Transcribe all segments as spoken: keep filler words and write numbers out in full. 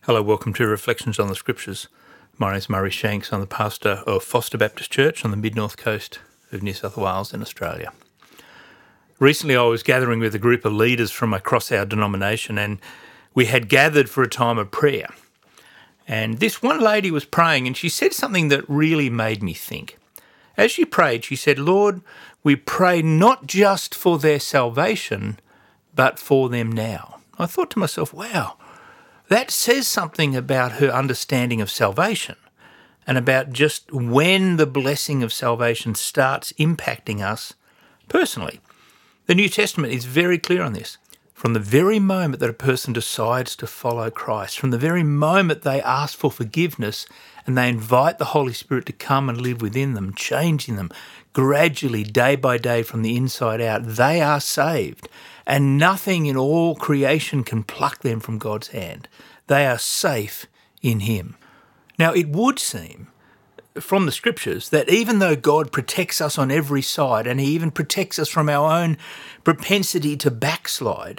Hello, welcome to Reflections on the Scriptures. My name is Murray Shanks. I'm the pastor of Foster Baptist Church on the mid-north coast of New South Wales in Australia. Recently I was gathering with a group of leaders from across our denomination, and we had gathered for a time of prayer. And this one lady was praying, and she said something that really made me think. As she prayed, she said, "Lord, we pray not just for their salvation, but for them now." I thought to myself, wow, that says something about her understanding of salvation and about just when the blessing of salvation starts impacting us personally. The New Testament is very clear on this. From the very moment that a person decides to follow Christ, from the very moment they ask for forgiveness and they invite the Holy Spirit to come and live within them, changing them gradually, day by day, from the inside out, they are saved. And nothing in all creation can pluck them from God's hand. They are safe in Him. Now, it would seem from the Scriptures that even though God protects us on every side, and He even protects us from our own propensity to backslide,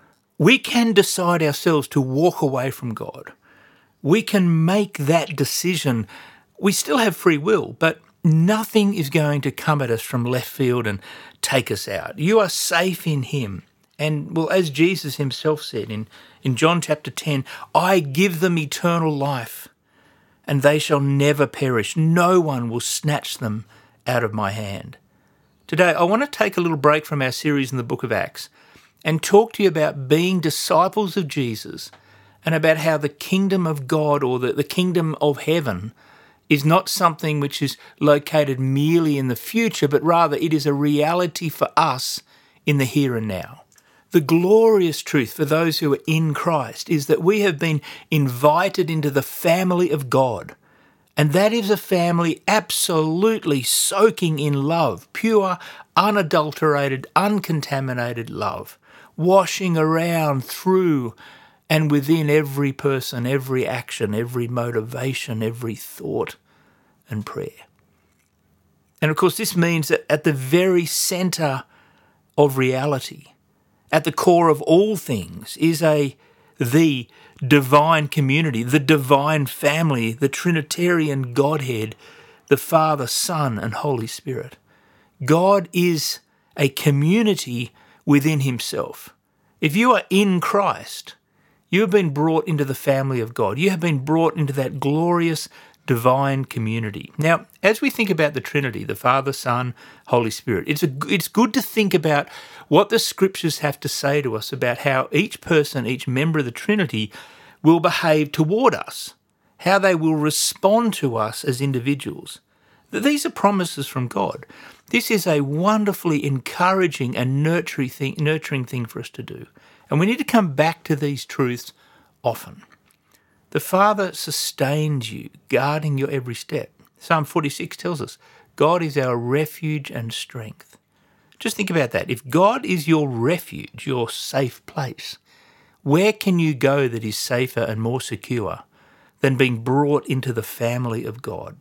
we can decide ourselves to walk away from God. We can make that decision. We still have free will, but nothing is going to come at us from left field and take us out. You are safe in Him. And, well, as Jesus Himself said in, in John chapter ten, "I give them eternal life, and they shall never perish. No one will snatch them out of my hand." Today, I want to take a little break from our series in the book of Acts and talk to you about being disciples of Jesus and about how the kingdom of God, or the, the kingdom of heaven, is not something which is located merely in the future, but rather it is a reality for us in the here and now. The glorious truth for those who are in Christ is that we have been invited into the family of God. And that is a family absolutely soaking in love, pure, unadulterated, uncontaminated love, washing around through and within every person, every action, every motivation, every thought and prayer. And of course, this means that at the very centre of reality, at the core of all things, is a the divine community, the divine family, the Trinitarian Godhead, the Father, Son, and Holy Spirit. God is a community within Himself. If you are in Christ, you have been brought into the family of God. You have been brought into that glorious divine community. Now, as we think about the Trinity, the Father, Son, Holy Spirit, it's a, it's good to think about what the Scriptures have to say to us about how each person, each member of the Trinity will behave toward us, how they will respond to us as individuals. These are promises from God. This is a wonderfully encouraging and nurturing thing, nurturing thing for us to do. And we need to come back to these truths often. The Father sustains you, guarding your every step. Psalm forty-six tells us, God is our refuge and strength. Just think about that. If God is your refuge, your safe place, where can you go that is safer and more secure than being brought into the family of God?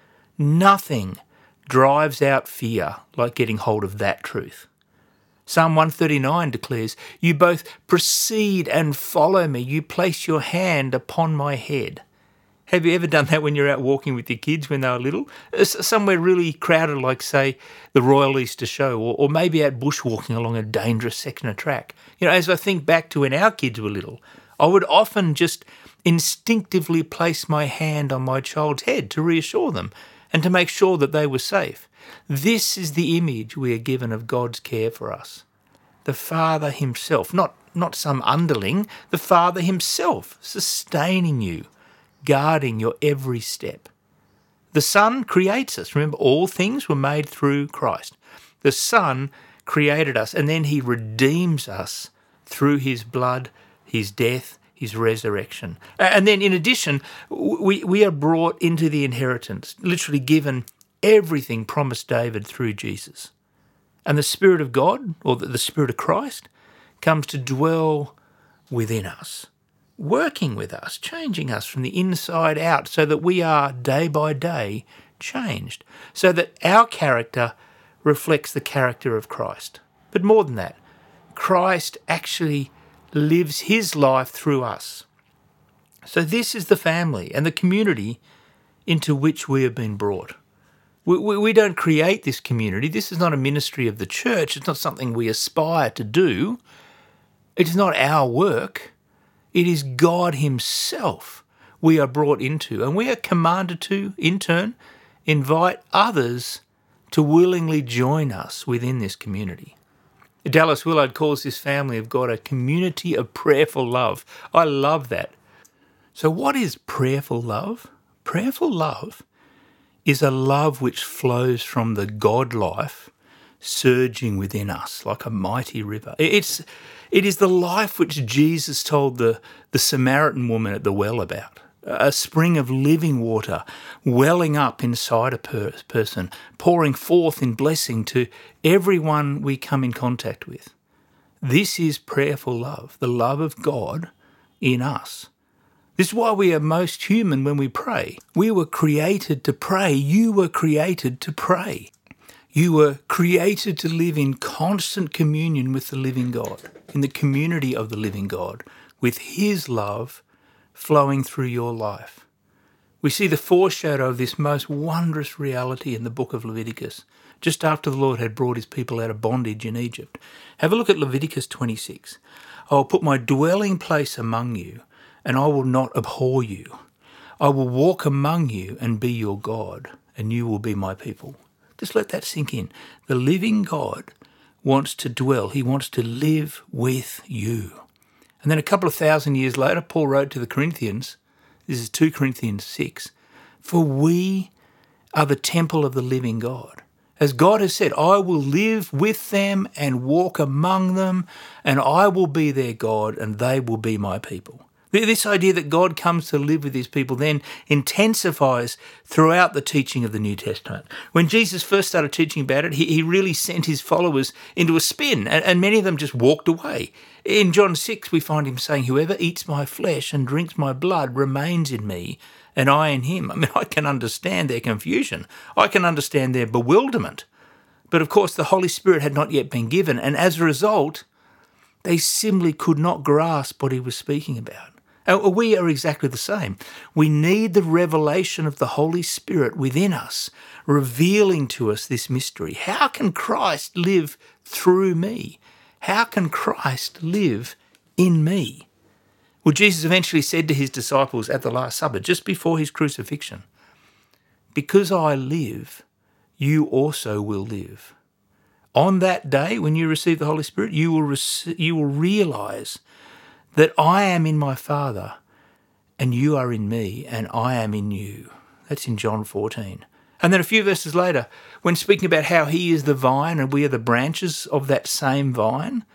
Nothing drives out fear like getting hold of that truth. Psalm one thirty-nine declares, "You both proceed and follow me. You place your hand upon my head." Have you ever done that when you're out walking with your kids when they were little? Somewhere really crowded, like, say, the Royal Easter Show, or, or maybe out bushwalking along a dangerous section of track. You know, as I think back to when our kids were little, I would often just instinctively place my hand on my child's head to reassure them and to make sure that they were safe. This is the image we are given of God's care for us. The Father Himself, not, not some underling, the Father Himself sustaining you, guarding your every step. The Son creates us. Remember, all things were made through Christ. The Son created us, and then He redeems us through His blood, His death, His resurrection. And then in addition, we, we are brought into the inheritance, literally given everything promised David through Jesus. And the Spirit of God, or the Spirit of Christ, comes to dwell within us, working with us, changing us from the inside out so that we are day by day changed, so that our character reflects the character of Christ. But more than that, Christ actually lives His life through us. So this is the family and the community into which we have been brought. We, we, we don't create this community. This is not a ministry of the church. It's not something we aspire to do. It's not our work. It is God himself we are brought into, and we are commanded to, in turn, invite others to willingly join us within this community. Dallas Willard calls this family of God a community of prayerful love. I love that. So what is prayerful love? Prayerful love is a love which flows from the God life surging within us like a mighty river. It's, it is the life which Jesus told the, the Samaritan woman at the well about. A spring of living water welling up inside a per- person, pouring forth in blessing to everyone we come in contact with. This is prayerful love, the love of God in us. This is why we are most human when we pray. We were created to pray. You were created to pray. You were created to live in constant communion with the living God, in the community of the living God, with his love flowing through your life. We see the foreshadow of this most wondrous reality in the book of Leviticus, just after the Lord had brought his people out of bondage in Egypt. Have a look at Leviticus twenty-six. I will put my dwelling place among you, and I will not abhor you. I will walk among you and be your God, and you will be my people. Just let that sink in. The living God wants to dwell. He wants to live with you. And then a couple of thousand years later, Paul wrote to the Corinthians, this is two Corinthians six, for we are the temple of the living God. As God has said, I will live with them and walk among them, and I will be their God, and they will be my people. This idea that God comes to live with his people then intensifies throughout the teaching of the New Testament. When Jesus first started teaching about it, he, he really sent his followers into a spin, and, and many of them just walked away. In John six, we find him saying, whoever eats my flesh and drinks my blood remains in me, and I in him. I mean, I can understand their confusion. I can understand their bewilderment. But of course, the Holy Spirit had not yet been given, and as a result, they simply could not grasp what he was speaking about. We are exactly the same. We need the revelation of the Holy Spirit within us, revealing to us this mystery. How can Christ live through me? How can Christ live in me? Well, Jesus eventually said to his disciples at the Last Supper, just before his crucifixion, because I live, you also will live. On that day, when you receive the Holy Spirit, you will, rec- you will realise that I am in my Father, and you are in me, and I am in you. That's in John fourteen. And then a few verses later, when speaking about how he is the vine and we are the branches of that same vine,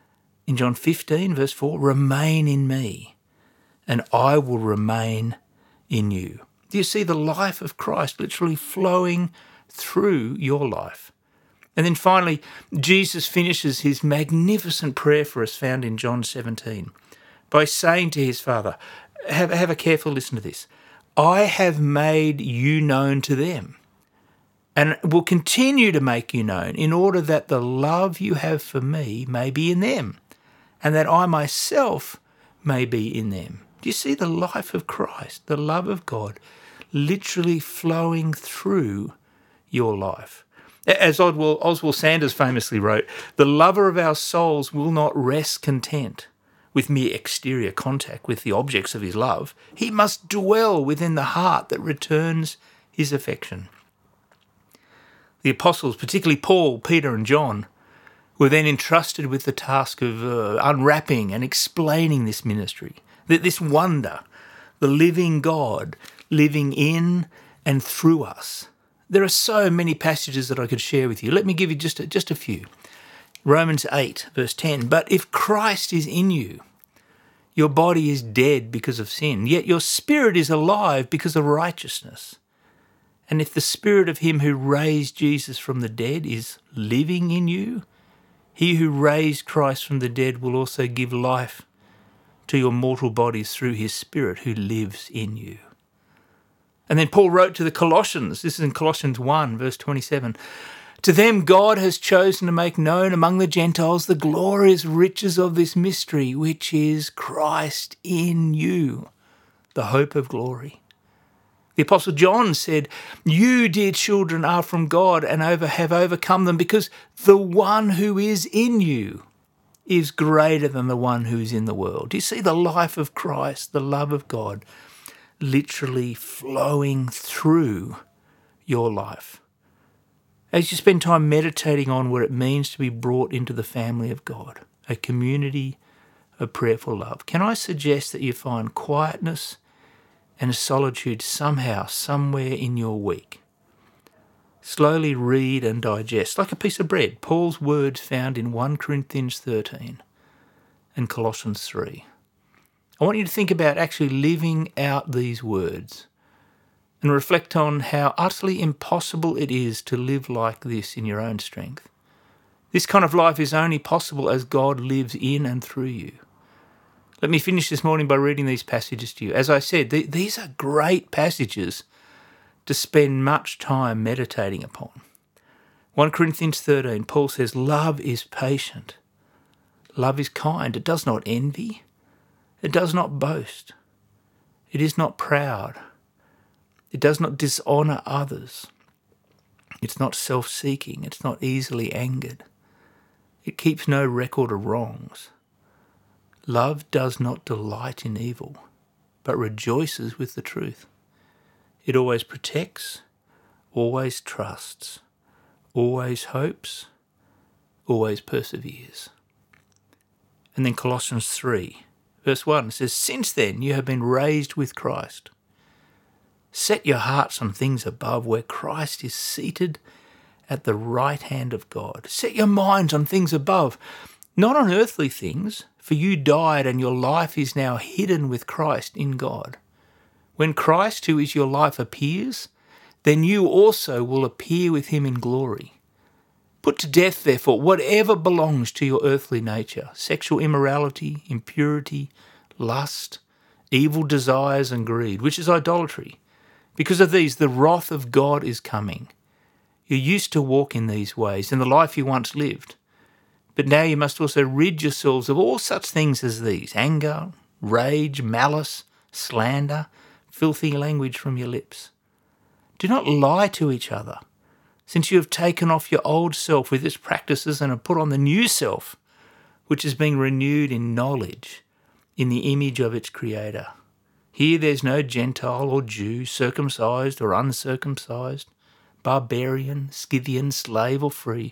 in John fifteen, verse four, remain in me, and I will remain in you. Do you see the life of Christ literally flowing through your life? And then finally, Jesus finishes his magnificent prayer for us found in John seventeen by saying to his Father, have, have a careful listen to this, I have made you known to them and will continue to make you known in order that the love you have for me may be in them and that I myself may be in them. Do you see the life of Christ, the love of God, literally flowing through your life? As Oswald, Oswald Sanders famously wrote, the lover of our souls will not rest content with mere exterior contact with the objects of his love. He must dwell within the heart that returns his affection. The apostles, particularly Paul, Peter and John, were then entrusted with the task of uh, unwrapping and explaining this ministry, this wonder, the living God living in and through us. There are so many passages that I could share with you. Let me give you just a, just a few. Romans eight, verse ten, but if Christ is in you, your body is dead because of sin, yet your spirit is alive because of righteousness. And if the spirit of him who raised Jesus from the dead is living in you, he who raised Christ from the dead will also give life to your mortal bodies through his spirit who lives in you. And then Paul wrote to the Colossians, this is in Colossians one, verse twenty-seven, to them God has chosen to make known among the Gentiles the glorious riches of this mystery, which is Christ in you, the hope of glory. The Apostle John said, "You, dear children, are from God and over, have overcome them, because the one who is in you is greater than the one who is in the world." Do you see the life of Christ, the love of God, literally flowing through your life? As you spend time meditating on what it means to be brought into the family of God, a community of prayerful love, can I suggest that you find quietness and solitude somehow, somewhere in your week? Slowly read and digest, like a piece of bread, Paul's words found in First Corinthians thirteen and Colossians three. I want you to think about actually living out these words and reflect on how utterly impossible it is to live like this in your own strength. This kind of life is only possible as God lives in and through you. Let me finish this morning by reading these passages to you. As I said, th- these are great passages to spend much time meditating upon. First Corinthians thirteen, Paul says, "Love is patient. Love is kind. It does not envy. It does not boast. It is not proud. It does not dishonour others. It's not self-seeking. It's not easily angered. It keeps no record of wrongs. Love does not delight in evil, but rejoices with the truth. It always protects, always trusts, always hopes, always perseveres." And then Colossians three, verse one says, "Since then you have been raised with Christ. Set your hearts on things above, where Christ is seated at the right hand of God. Set your minds on things above, not on earthly things, for you died and your life is now hidden with Christ in God. When Christ, who is your life, appears, then you also will appear with him in glory. Put to death, therefore, whatever belongs to your earthly nature: sexual immorality, impurity, lust, evil desires and greed, which is idolatry. Because of these, the wrath of God is coming. You used to walk in these ways in the life you once lived. But now you must also rid yourselves of all such things as these: anger, rage, malice, slander, filthy language from your lips. Do not lie to each other, since you have taken off your old self with its practices and have put on the new self, which is being renewed in knowledge, in the image of its Creator. Here there's no Gentile or Jew, circumcised or uncircumcised, barbarian, Scythian, slave or free,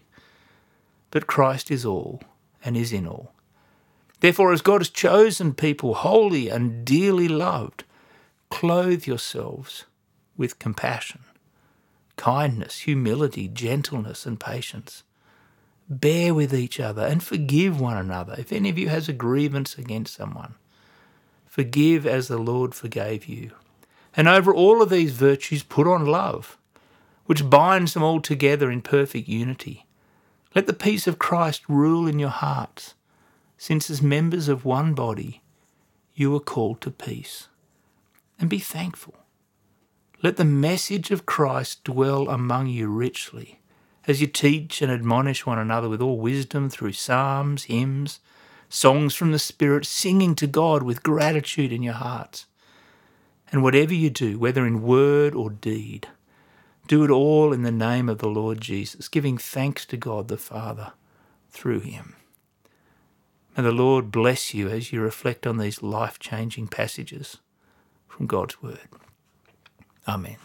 but Christ is all and is in all. Therefore, as God has chosen people, holy and dearly loved, clothe yourselves with compassion, kindness, humility, gentleness, and patience. Bear with each other and forgive one another if any of you has a grievance against someone. Forgive as the Lord forgave you. And over all of these virtues put on love, which binds them all together in perfect unity. Let the peace of Christ rule in your hearts, since as members of one body you are called to peace. And be thankful. Let the message of Christ dwell among you richly, as you teach and admonish one another with all wisdom through psalms, hymns, songs from the Spirit, singing to God with gratitude in your hearts. And whatever you do, whether in word or deed, do it all in the name of the Lord Jesus, giving thanks to God the Father through him. May the Lord bless you as you reflect on these life-changing passages from God's Word. Amen.